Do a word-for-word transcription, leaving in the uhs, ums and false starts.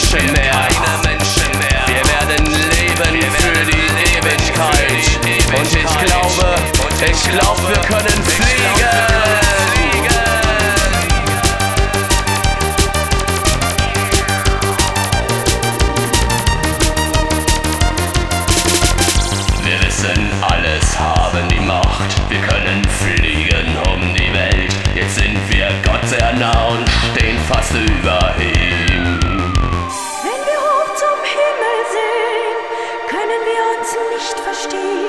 Menschen mehr. Wir werden leben für die Ewigkeit. Und ich glaube, ich glaube, wir können fliegen. Wir wissen, alles haben die Macht. Wir können fliegen um die Welt. Jetzt sind wir Gott sehr nah und stehen fast über ihm. Wenn wir hoch zum Himmel sehen, können wir uns nicht verstehen.